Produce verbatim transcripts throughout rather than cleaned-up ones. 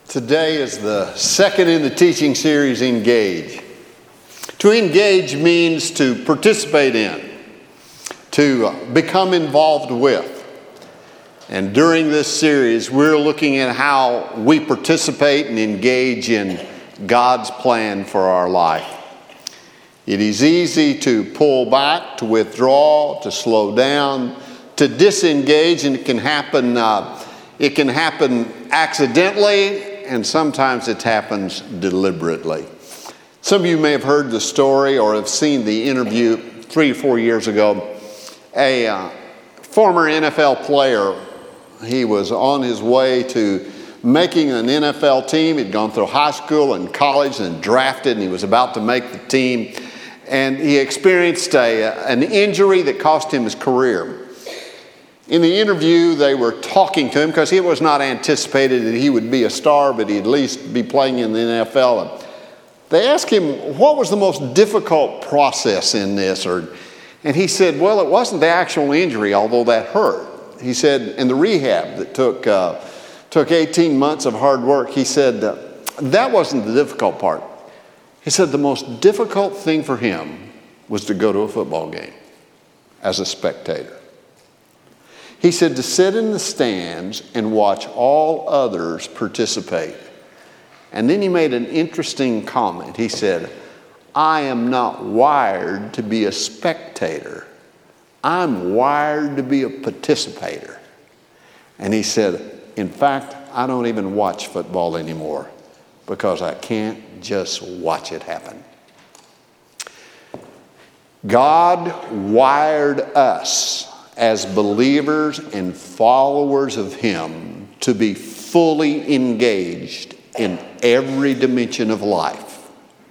Today is the second in the teaching series, Engage. To engage means to participate in, to become involved with. And during this series, we're looking at how we participate and engage in God's plan for our life. It is easy to pull back, to withdraw, to slow down, to disengage, and it can happen, uh, it can happen accidentally, and sometimes it happens deliberately. Some of you may have heard the story or have seen the interview three or four years ago. A uh, former N F L player, he was on his way to making an N F L team. He'd gone through high school and college and drafted, and he was about to make the team. And he experienced a, an injury that cost him his career. In the interview, they were talking to him because it was not anticipated that he would be a star, but he'd at least be playing in the N F L. And they asked him, what was the most difficult process in this? Or, and he said, well, it wasn't the actual injury, although that hurt. He said, in the rehab that took, uh, took eighteen months of hard work, he said, uh, that wasn't the difficult part. He said the most difficult thing for him was to go to a football game as a spectator. He said to sit in the stands and watch all others participate. And then he made an interesting comment. He said, I am not wired to be a spectator. I'm wired to be a participator. And he said, in fact, I don't even watch football anymore because I can't just watch it happen. God wired us as believers and followers of Him to be fully engaged in every dimension of life.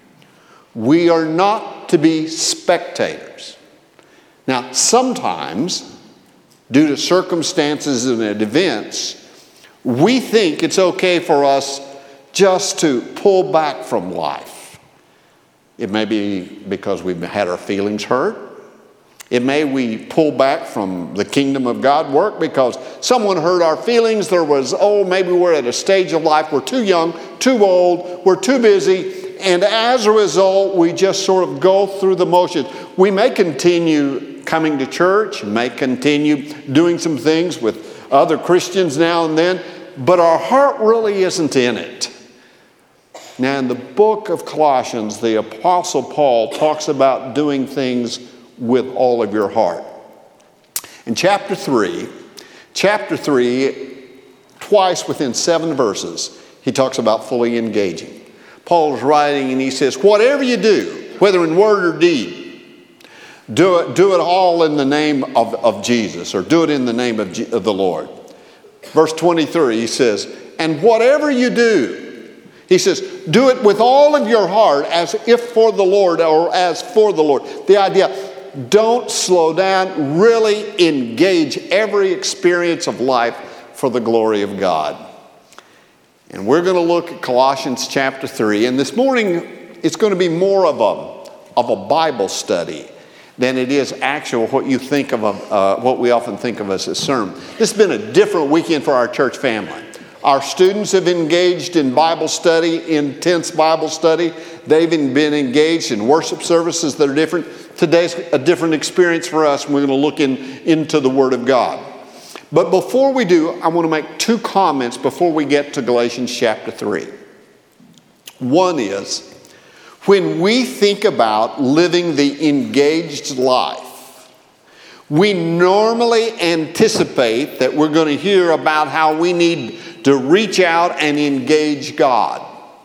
We are not to be spectators. Now, sometimes, due to circumstances and events, we think it's okay for us just to pull back from life. It may be because we've had our feelings hurt. It may we pull back from the kingdom of God work because someone hurt our feelings. There was, oh, maybe we're at a stage of life. We're too young, too old, we're too busy. And as a result, we just sort of go through the motions. We may continue coming to church, may continue doing some things with other Christians now and then, but our heart really isn't in it. Now, in the book of Colossians, the Apostle Paul talks about doing things with all of your heart. In chapter three, chapter three, twice within seven verses, he talks about fully engaging. Paul is writing and he says, whatever you do, whether in word or deed, do it, do it all in the name of, of Jesus, or do it in the name of, G, of the Lord. Verse twenty-three, he says, and whatever you do, he says, do it with all of your heart as if for the Lord or as for the Lord. The idea, don't slow down. Really engage every experience of life for the glory of God. And we're going to look at Colossians chapter three. And this morning, it's going to be more of a, of a Bible study than it is actual what you think of, a, uh, what we often think of as a sermon. This has been a different weekend for our church family. Our students have engaged in Bible study, intense Bible study. They've been engaged in worship services that are different. Today's a different experience for us, and we're going to look in, into the Word of God. But before we do, I want to make two comments before we get to Galatians chapter three. One is, when we think about living the engaged life, we normally anticipate that we're going to hear about how we need to reach out and engage God.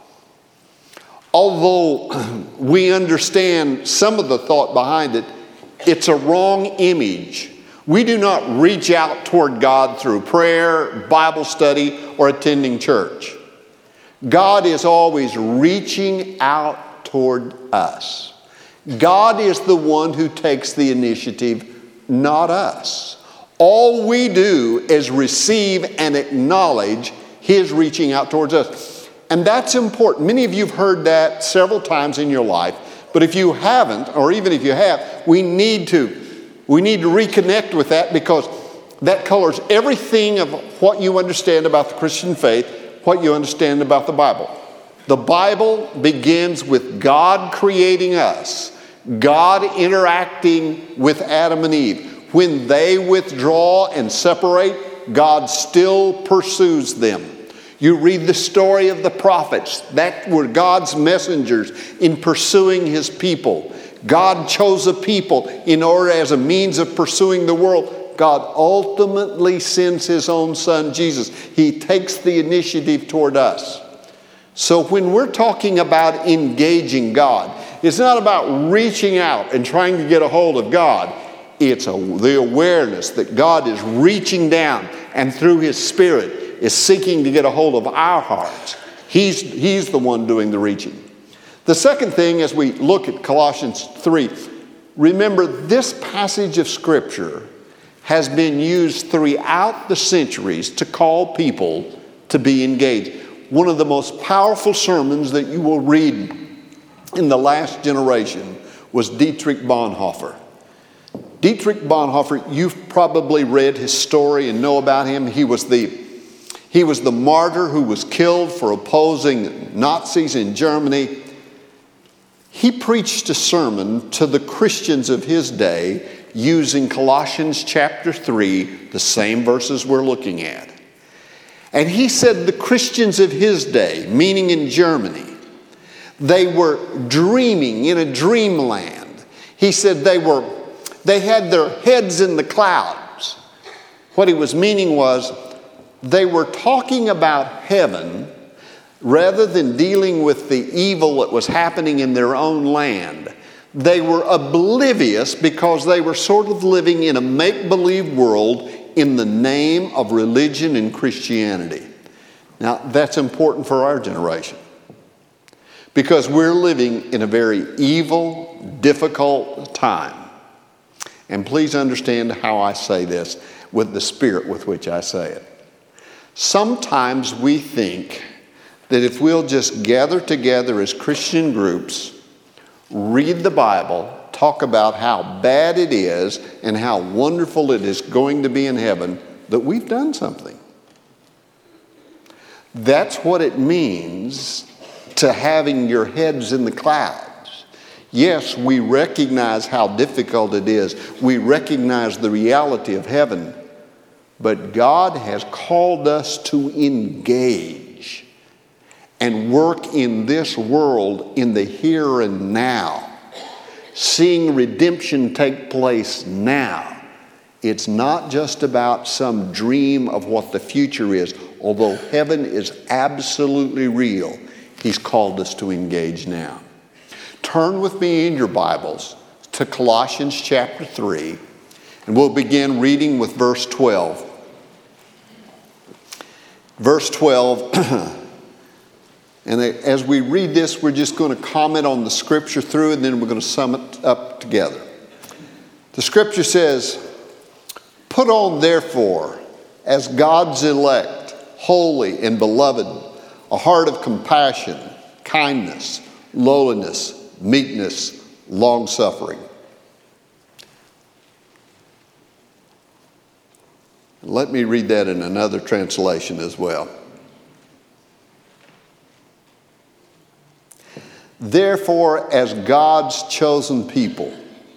Although we understand some of the thought behind it, it's a wrong image. We do not reach out toward God through prayer, Bible study, or attending church. God is always reaching out toward us. God is the one who takes the initiative, not us. All we do is receive and acknowledge His reaching out towards us. And that's important. Many of you have heard that several times in your life. But if you haven't, or even if you have, we need to, we need to reconnect with that, because that colors everything of what you understand about the Christian faith what you understand about the Bible. The Bible begins with God creating us, God interacting with Adam and Eve. When they withdraw and separate, God still pursues them. You read the story of the prophets. That were God's messengers in pursuing his people. God chose a people in order as a means of pursuing the world. God ultimately sends his own son, Jesus. He takes the initiative toward us. So when we're talking about engaging God, it's not about reaching out and trying to get a hold of God. It's a, the awareness that God is reaching down and through his Spirit is seeking to get a hold of our hearts. He's, he's the one doing the reaching. The second thing, as we look at Colossians three, remember this passage of Scripture has been used throughout the centuries to call people to be engaged. One of the most powerful sermons that you will read in the last generation was Dietrich Bonhoeffer. Dietrich Bonhoeffer, you've probably read his story and know about him. He was the, he was the martyr who was killed for opposing Nazis in Germany. He preached a sermon to the Christians of his day using Colossians chapter three, the same verses we're looking at. And he said the Christians of his day, meaning in Germany, they were dreaming in a dreamland. He said they were, they had their heads in the clouds. What he was meaning was they were talking about heaven rather than dealing with the evil that was happening in their own land. They were oblivious because they were sort of living in a make-believe world in the name of religion and Christianity. Now, that's important for our generation because we're living in a very evil, difficult time. And please understand how I say this with the spirit with which I say it. Sometimes we think that if we'll just gather together as Christian groups, read the Bible, talk about how bad it is and how wonderful it is going to be in heaven, that we've done something. That's what it means to having your heads in the clouds. Yes, we recognize how difficult it is. We recognize the reality of heaven. But God has called us to engage and work in this world in the here and now. Seeing redemption take place now. It's not just about some dream of what the future is. Although heaven is absolutely real, he's called us to engage now. Turn with me in your Bibles to Colossians chapter three, and we'll begin reading with verse twelve. Verse twelve, and as we read this, we're just going to comment on the scripture through, and then we're going to sum it up together. The scripture says, "Put on therefore, as God's elect, holy and beloved, a heart of compassion, kindness, lowliness, meekness, long-suffering." Let me read that in another translation as well. "Therefore, as God's chosen people,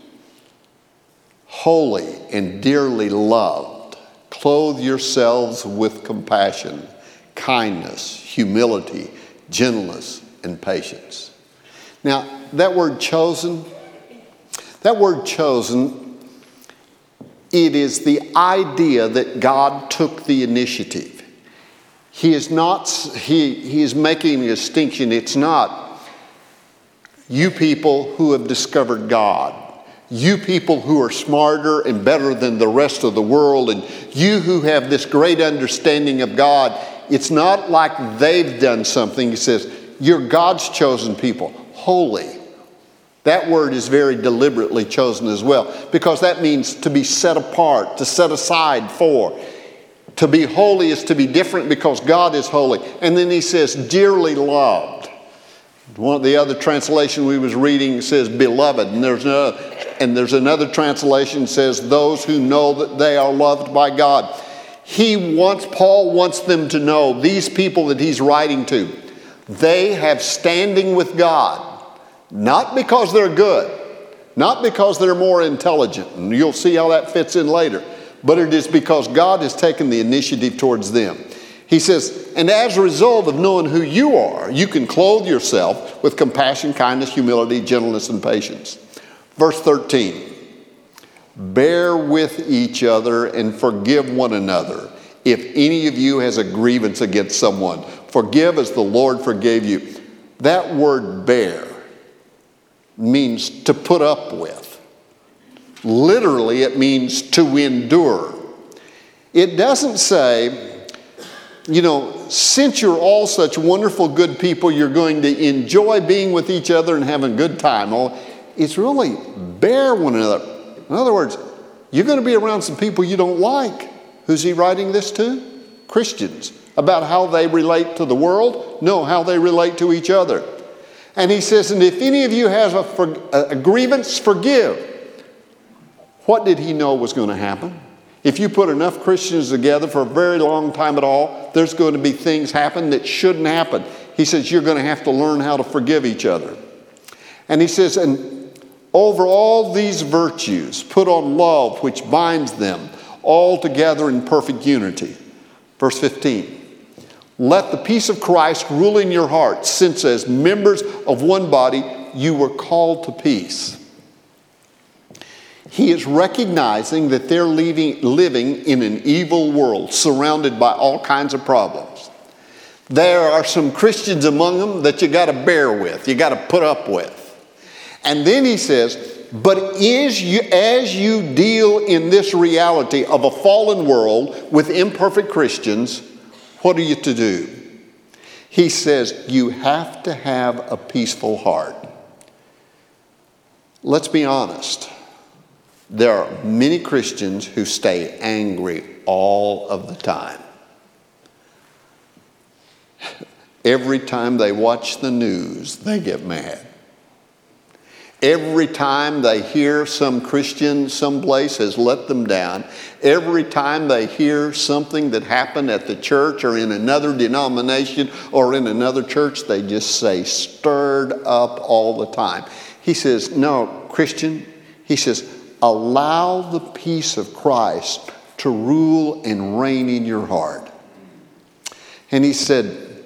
holy and dearly loved, clothe yourselves with compassion, kindness, humility, gentleness, and patience." Now, that word chosen, that word chosen, it is the idea that God took the initiative. He is not, he, he is making a distinction. It's not you people who have discovered God, you people who are smarter and better than the rest of the world, and you who have this great understanding of God. It's not like they've done something. He says, you're God's chosen people, holy. That word is very deliberately chosen as well, because that means to be set apart, to set aside for. To be holy is to be different because God is holy. And then he says, dearly loved. One of the other translation we was reading says beloved, and there's no, and there's another translation that says those who know that they are loved by God. He wants, Paul wants them to know, these people that he's writing to, they have standing with God, not because they're good, not because they're more intelligent, and you'll see how that fits in later, but it is because God has taken the initiative towards them. He says, and as a result of knowing who you are, you can clothe yourself with compassion, kindness, humility, gentleness, and patience. Verse thirteen, bear with each other and forgive one another. If any of you has a grievance against someone, forgive as the Lord forgave you. That word bear means to put up with. Literally, it means to endure. It doesn't say, you know, since you're all such wonderful, good people, you're going to enjoy being with each other and having a good time. It's really bear one another. In other words, you're going to be around some people you don't like. Who's he writing this to? Christians. About how they relate to the world? No, how they relate to each other. And he says, and if any of you has a, for, a grievance, forgive. What did he know was going to happen? If you put enough Christians together for a very long time at all, there's going to be things happen that shouldn't happen. He says, you're going to have to learn how to forgive each other. And he says, and over all these virtues, put on love, which binds them all together in perfect unity. Verse fifteen. Let the peace of Christ rule in your hearts, since as members of one body, you were called to peace. He is recognizing that they're living, living in an evil world, surrounded by all kinds of problems. There are some Christians among them that you got to bear with, you got to put up with. And then he says, but is you, as you deal in this reality of a fallen world with imperfect Christians, what are you to do? He says, you have to have a peaceful heart. Let's be honest. There are many Christians who stay angry all of the time. Every time they watch the news, they get mad. Every time they hear some Christian someplace has let them down, every time they hear something that happened at the church or in another denomination or in another church, they just say stirred up all the time. He says, no, Christian, he says, allow the peace of Christ to rule and reign in your heart. And he said,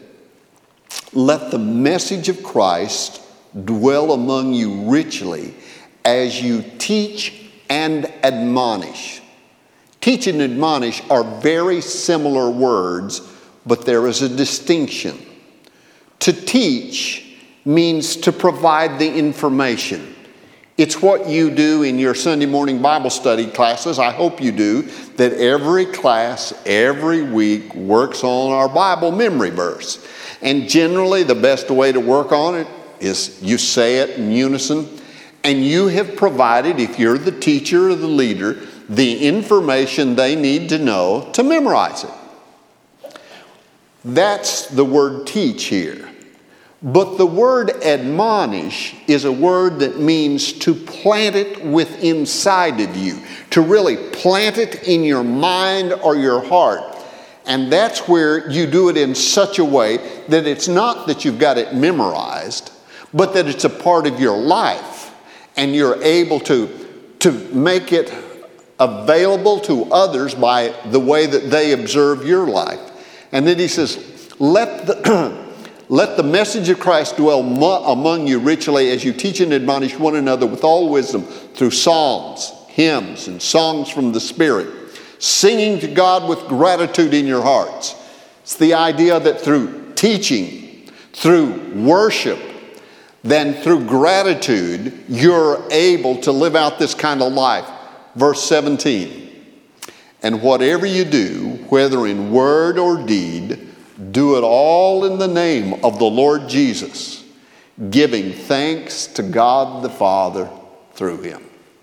let the message of Christ dwell among you richly as you teach and admonish. Teach and admonish are very similar words, but there is a distinction. To teach means to provide the information. It's what you do in your Sunday morning Bible study classes. I hope you do, that every class, every week works on our Bible memory verse. And generally the best way to work on it is you say it in unison, and you have provided, if you're the teacher or the leader, the information they need to know to memorize it. That's the word teach here. But the word admonish is a word that means to plant it within inside of you, to really plant it in your mind or your heart. And that's where you do it in such a way that it's not that you've got it memorized, but that it's a part of your life, and you're able to, to make it available to others by the way that they observe your life. And then he says, let the, let the message of Christ dwell mo- among you richly as you teach and admonish one another with all wisdom through psalms, hymns, and songs from the Spirit, singing to God with gratitude in your hearts. It's the idea that through teaching, through worship, then through gratitude, you're able to live out this kind of life. Verse seventeen, and whatever you do, whether in word or deed, do it all in the name of the Lord Jesus, giving thanks to God the Father through him.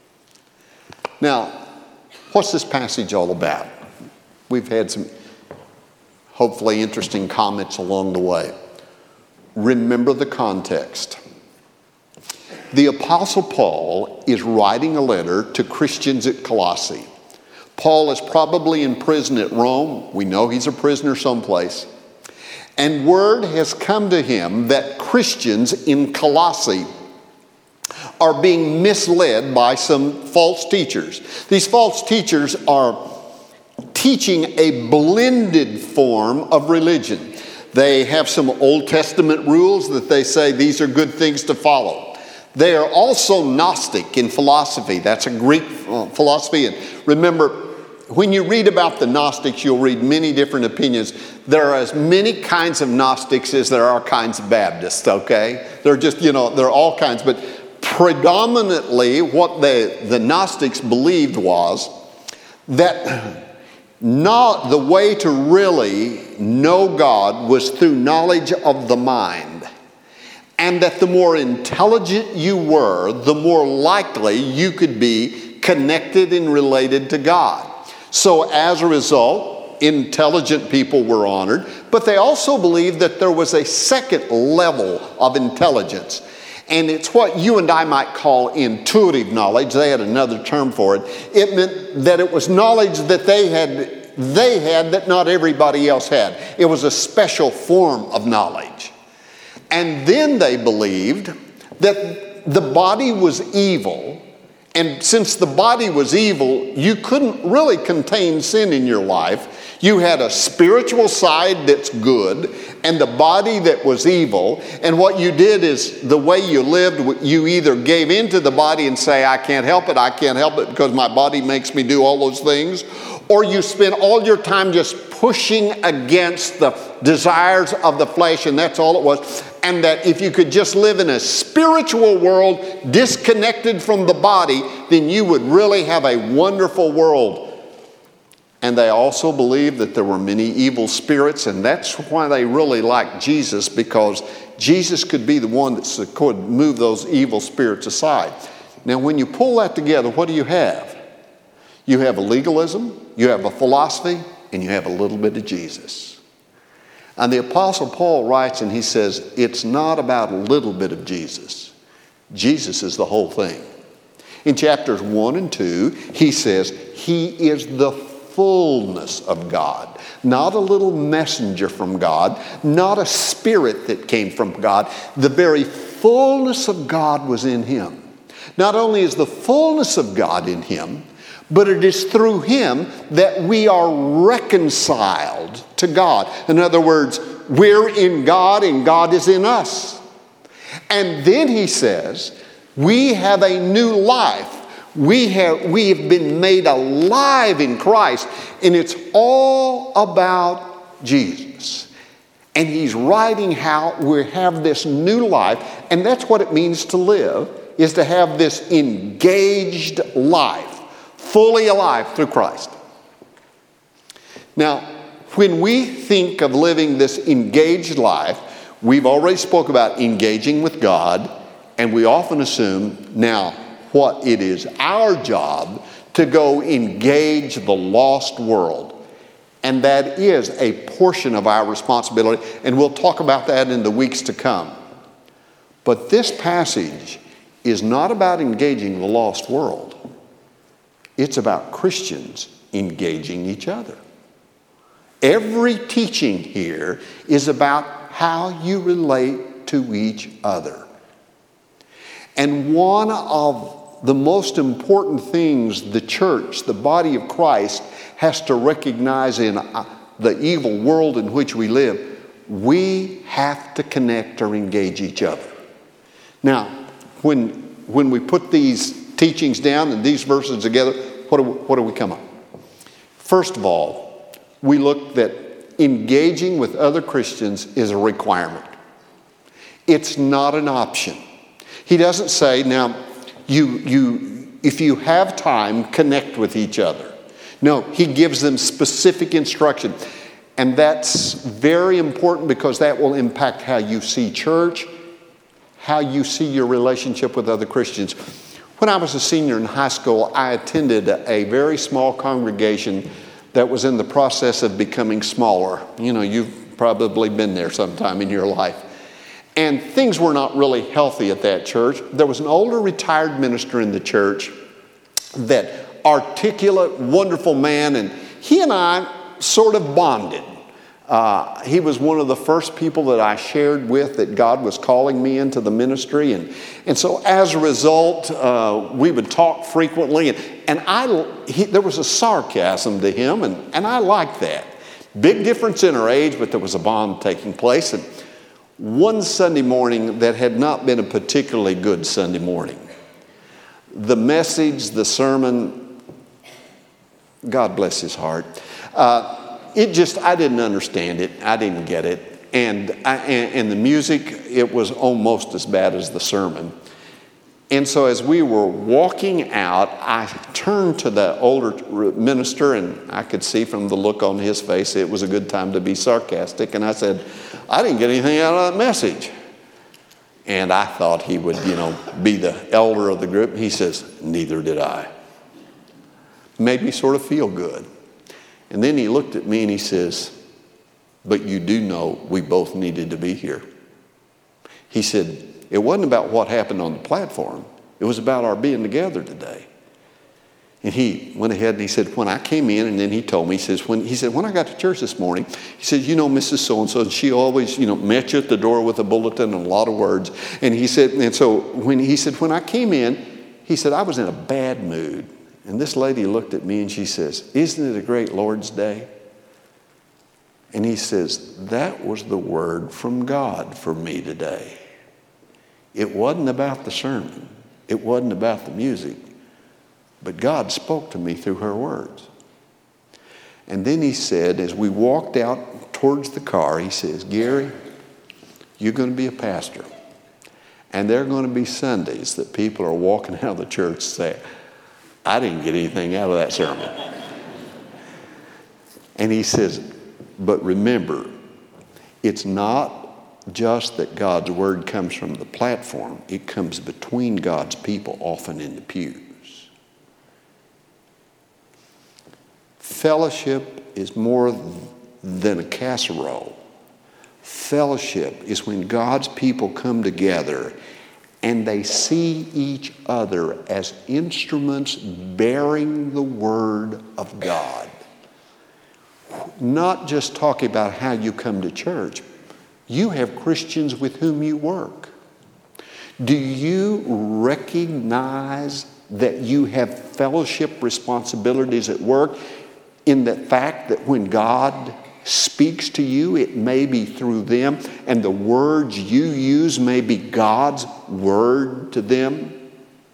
Now, what's this passage all about? We've had some hopefully interesting comments along the way. Remember the context. The Apostle Paul is writing a letter to Christians at Colossae. Paul is probably in prison at Rome. We know he's a prisoner someplace. And word has come to him that Christians in Colossae are being misled by some false teachers. These false teachers are teaching a blended form of religion. They have some Old Testament rules that they say these are good things to follow. They are also Gnostic in philosophy. That's a Greek philosophy. And remember, when you read about the Gnostics, you'll read many different opinions. There are as many kinds of Gnostics as there are kinds of Baptists, okay? They're just, you know, there are all kinds. But predominantly what they, the Gnostics believed was that not the way to really know God was through knowledge of the mind. And that the more intelligent you were, the more likely you could be connected and related to God. So as a result, intelligent people were honored, but they also believed that there was a second level of intelligence. And it's what you and I might call intuitive knowledge. They had another term for it. It meant that it was knowledge that they had, they had that not everybody else had. It was a special form of knowledge. And then they believed that the body was evil. And since the body was evil, you couldn't really contain sin in your life. You had a spiritual side that's good and the body that was evil. And what you did is the way you lived, you either gave into the body and say, I can't help it, I can't help it because my body makes me do all those things. Or you spend all your time just pushing against the desires of the flesh, and that's all it was. And that if you could just live in a spiritual world disconnected from the body, then you would really have a wonderful world. And they also believed that there were many evil spirits, and that's why they really liked Jesus, because Jesus could be the one that could move those evil spirits aside. Now, when you pull that together, what do you have? You have a legalism, you have a philosophy, and you have a little bit of Jesus. And the Apostle Paul writes and he says, it's not about a little bit of Jesus. Jesus is the whole thing. In chapters one and two, he says, he is the fullness of God. Not a little messenger from God, not a spirit that came from God. The very fullness of God was in him. Not only is the fullness of God in him, but it is through him that we are reconciled to God. In other words, we're in God and God is in us. And then he says, we have a new life. We have, we have been made alive in Christ, and it's all about Jesus. And he's writing how we have this new life, and that's what it means to live, is to have this engaged life. Fully alive through Christ. Now, when we think of living this engaged life, we've already spoke about engaging with God, and we often assume now what it is our job to go engage the lost world. And that is a portion of our responsibility, and we'll talk about that in the weeks to come. But this passage is not about engaging the lost world. It's about Christians engaging each other. Every teaching here is about how you relate to each other. And one of the most important things the church, the body of Christ, has to recognize in the evil world in which we live, we have to connect or engage each other. Now, when, when we put these teachings down and these verses together, what do we, what do we come up? First of all, we look that engaging with other Christians is a requirement. It's not an option. He doesn't say, now, you, you, if you have time, connect with each other. No, he gives them specific instruction. And that's very important because that will impact how you see church, how you see your relationship with other Christians. When I was a senior in high school, I attended a very small congregation that was in the process of becoming smaller. You know, you've probably been there sometime in your life. And things were not really healthy at that church. There was an older retired minister in the church that articulate, wonderful man, and he and I sort of bonded. Uh, he was one of the first people that I shared with that God was calling me into the ministry. And, and so as a result, uh, we would talk frequently. And, and I, he, there was a sarcasm to him, and, and I liked that. Big difference in our age, but there was a bond taking place. And one Sunday morning that had not been a particularly good Sunday morning, the message, the sermon, God bless his heart, uh, It just, I didn't understand it. I didn't get it. And, I, and, and the music, it was almost as bad as the sermon. And so as we were walking out, I turned to the older minister, and I could see from the look on his face it was a good time to be sarcastic. And I said, I didn't get anything out of that message. And I thought he would, you know, be the elder of the group. He says, neither did I. Made me sort of feel good. And then he looked at me and he says, but you do know we both needed to be here. He said, it wasn't about what happened on the platform. It was about our being together today. And he went ahead and he said, when I came in, and then he told me, he says, when he said, when I got to church this morning, he said, you know, Missus So-and-so, and she always, you know, met you at the door with a bulletin and a lot of words. And he said, and so when he said, when I came in, he said, I was in a bad mood. And this lady looked at me and she says, isn't it a great Lord's Day? And he says, that was the word from God for me today. It wasn't about the sermon. It wasn't about the music. But God spoke to me through her words. And then he said, as we walked out towards the car, he says, Gary, you're going to be a pastor. And there are going to be Sundays that people are walking out of the church saying, I didn't get anything out of that sermon. And he says, but remember, it's not just that God's word comes from the platform. It comes between God's people, often in the pews. Fellowship is more than a casserole. Fellowship is when God's people come together and they see each other as instruments bearing the word of God. Not just talking about how you come to church. You have Christians with whom you work. Do you recognize that you have fellowship responsibilities at work in the fact that when God speaks to you, it may be through them, and the words you use may be God's word to them?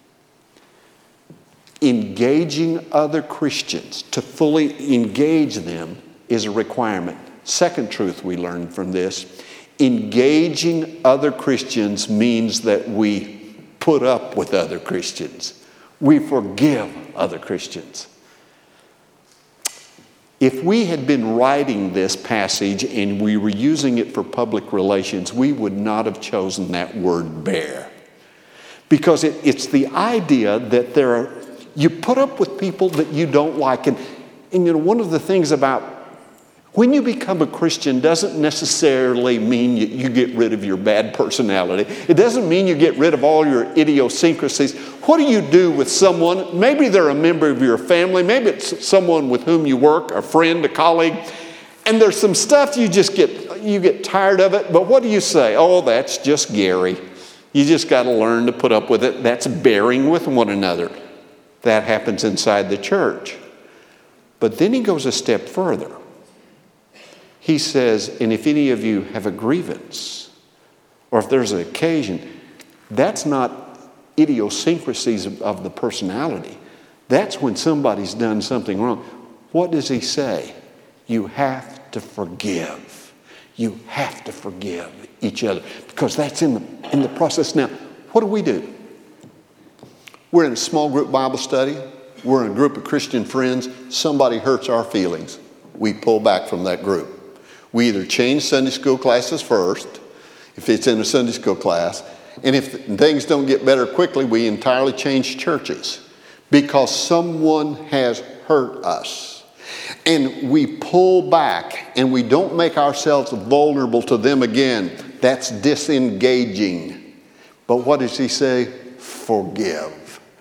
Engaging other Christians, to fully engage them, is a requirement. Second truth we learn from this, engaging other Christians means that we put up with other Christians. We forgive other Christians. If we had been writing this passage and we were using it for public relations, we would not have chosen that word bear. Because it, it's the idea that there are, you put up with people that you don't like. And, and you know, one of the things about when you become a Christian doesn't necessarily mean you, you get rid of your bad personality. It doesn't mean you get rid of all your idiosyncrasies. What do you do with someone? Maybe they're a member of your family. Maybe it's someone with whom you work, a friend, a colleague. And there's some stuff you just get, you get tired of it. But what do you say? Oh, that's just Gary. You just got to learn to put up with it. That's bearing with one another. That happens inside the church. But then he goes a step further. He says, and if any of you have a grievance, or if there's an occasion, that's not idiosyncrasies of, of the personality. That's when somebody's done something wrong. What does he say? You have to forgive. You have to forgive each other, because that's in the, in the process. Now, what do we do? We're in a small group Bible study. We're in a group of Christian friends. Somebody hurts our feelings. We pull back from that group. We either change Sunday school classes first, if it's in a Sunday school class, and if things don't get better quickly, we entirely change churches because someone has hurt us. And we pull back and we don't make ourselves vulnerable to them again. That's disengaging. But what does he say? Forgive.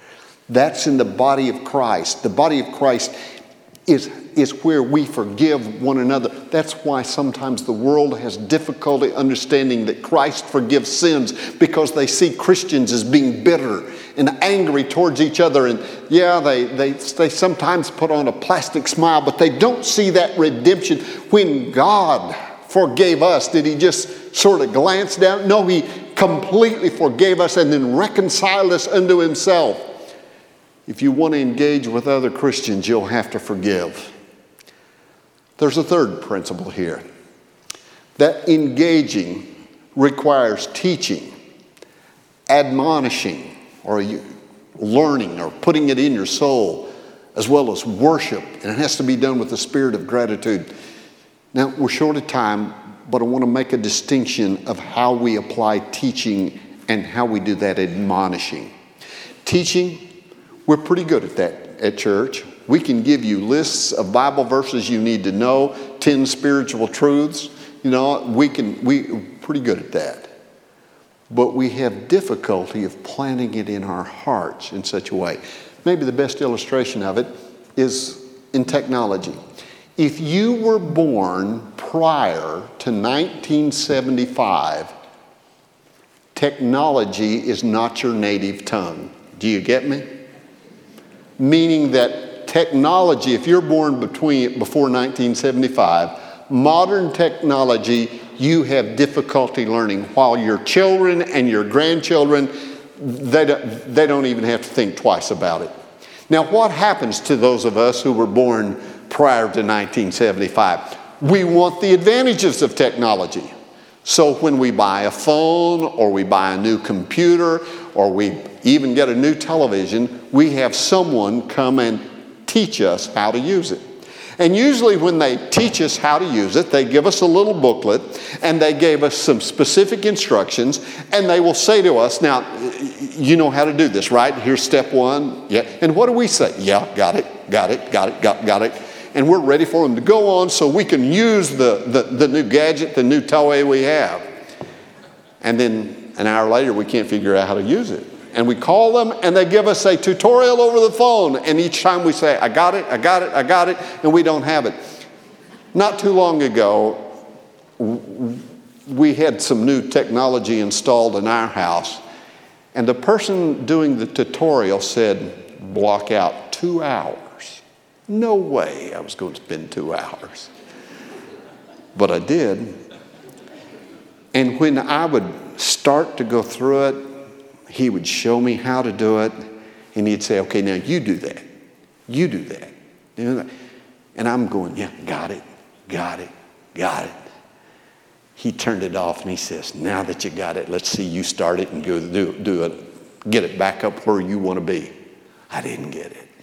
That's in the body of Christ. The body of Christ is, is where we forgive one another. That's why sometimes the world has difficulty understanding that Christ forgives sins, because they see Christians as being bitter and angry towards each other. And yeah, they, they, they sometimes put on a plastic smile, but they don't see that redemption. When God forgave us, did he just sort of glance down? No, he completely forgave us and then reconciled us unto himself. If you want to engage with other Christians, you'll have to forgive. There's a third principle here. That engaging requires teaching, admonishing, or learning, or putting it in your soul, as well as worship. And it has to be done with the spirit of gratitude. Now, we're short of time, but I want to make a distinction of how we apply teaching and how we do that admonishing. Teaching, we're pretty good at that at church. We can give you lists of Bible verses you need to know, ten spiritual truths. You know, we can, we, we're pretty good at that. But we have difficulty of planting it in our hearts in such a way. Maybe the best illustration of it is in technology. If you were born prior to nineteen seventy-five, technology is not your native tongue. Do you get me? Meaning that technology, if you're born between before nineteen seventy-five, modern technology, you have difficulty learning, while your children and your grandchildren, they don't, they don't even have to think twice about it. Now, what happens to those of us who were born prior to nineteen seventy-five? We want the advantages of technology. So when we buy a phone, or we buy a new computer, or we even get a new television, we have someone come and teach us how to use it. And usually when they teach us how to use it, they give us a little booklet, and they gave us some specific instructions, and they will say to us, now, you know how to do this, right? Here's step one. Yeah. And what do we say? Yeah, got it, got it, got it, got, got it. And we're ready for them to go on so we can use the, the, the new gadget, the new toy we have. And then an hour later, we can't figure out how to use it. And we call them, and they give us a tutorial over the phone. And each time we say, I got it, I got it, I got it, and we don't have it. Not too long ago, we had some new technology installed in our house. And the person doing the tutorial said, block out two hours. No way I was going to spend two hours. But I did. And when I would start to go through it, he would show me how to do it, and he'd say, okay, now you do that. You do that. You do that. And I'm going, yeah, got it, got it, got it. He turned it off, and he says, now that you got it, let's see you start it and go do, do it, get it back up where you want to be. I didn't get it.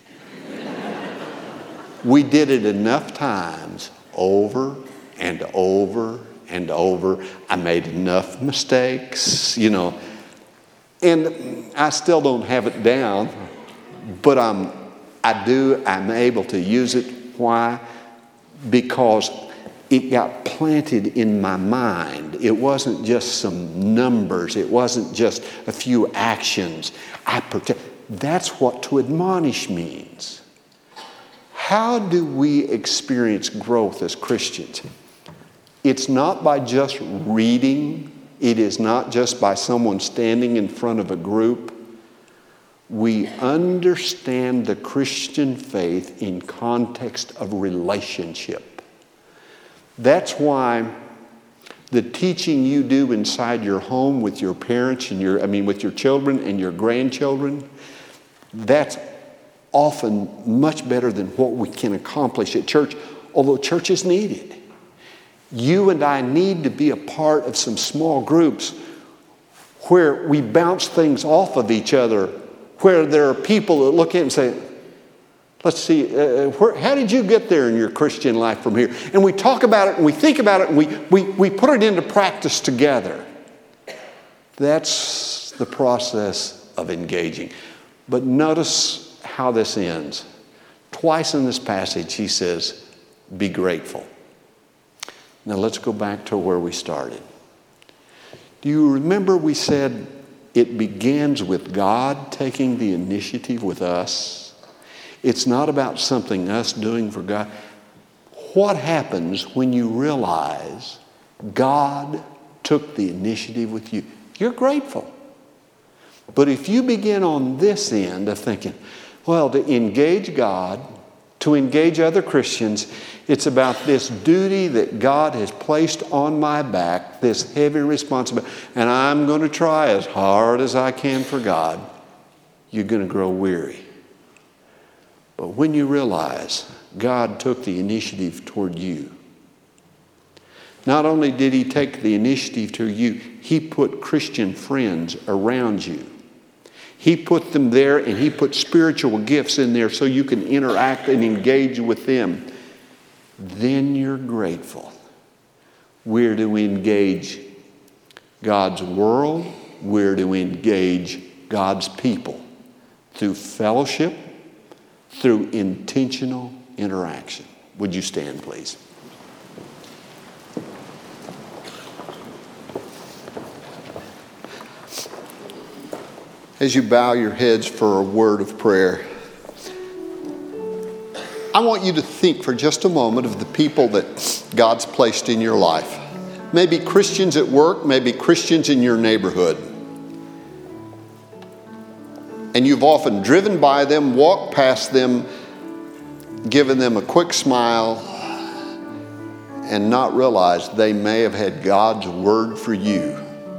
We did it enough times, over and over and over. I made enough mistakes, you know. And I still don't have it down, but I'm, I do, I'm able to use it. Why? Because it got planted in my mind. It wasn't just some numbers. It wasn't just a few actions. I protect. That's what to admonish means. How do we experience growth as Christians? It's not by just reading. It is not just by someone standing in front of a group. We understand the Christian faith in context of relationship. That's why the teaching you do inside your home with your parents and your, I mean, with your children and your grandchildren, that's often much better than what we can accomplish at church, although church is needed. You and I need to be a part of some small groups where we bounce things off of each other, where there are people that look at it and say, let's see, uh, where, how did you get there in your Christian life from here? And we talk about it, and we think about it, and we, we, we put it into practice together. That's the process of engaging. But notice how this ends. Twice in this passage, he says, be grateful. Now let's go back to where we started. Do you remember we said it begins with God taking the initiative with us. It's not about something us doing for God. What happens when you realize God took the initiative with you? You're grateful. But if you begin on this end of thinking, well, to engage God, to engage other Christians, it's about this duty that God has placed on my back, this heavy responsibility, and I'm going to try as hard as I can for God, you're going to grow weary. But when you realize God took the initiative toward you, not only did He take the initiative to you, He put Christian friends around you. He put them there, and He put spiritual gifts in there so you can interact and engage with them. Then you're grateful. We're to engage God's world. We're to engage God's people through fellowship, through intentional interaction. Would you stand, please? As you bow your heads for a word of prayer, I want you to think for just a moment of the people that God's placed in your life. Maybe Christians at work, maybe Christians in your neighborhood. And you've often driven by them, walked past them, given them a quick smile, and not realized they may have had God's word for you.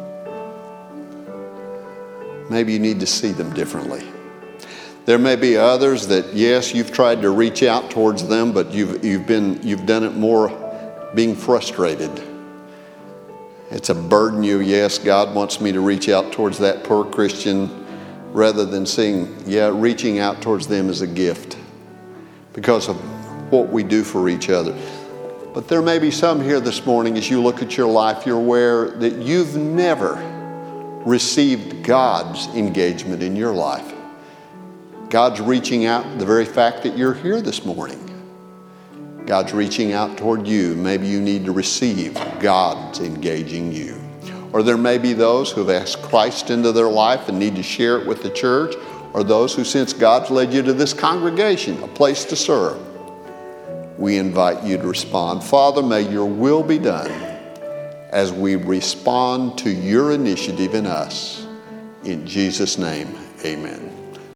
Maybe you need to see them differently. There may be others that, yes, you've tried to reach out towards them, but you've, you've, been, you've done it more being frustrated. It's a burden you, yes, God wants me to reach out towards that poor Christian, rather than seeing, yeah, reaching out towards them as a gift because of what we do for each other. But there may be some here this morning, as you look at your life, you're aware that you've never received God's engagement in your life. God's reaching out, the very fact that you're here this morning. God's reaching out toward you. Maybe you need to receive God's engaging you. Or there may be those who have asked Christ into their life and need to share it with the church, or those who, since God's led you to this congregation, a place to serve. We invite you to respond. Father, may your will be done as we respond to your initiative in us. In Jesus' name, amen.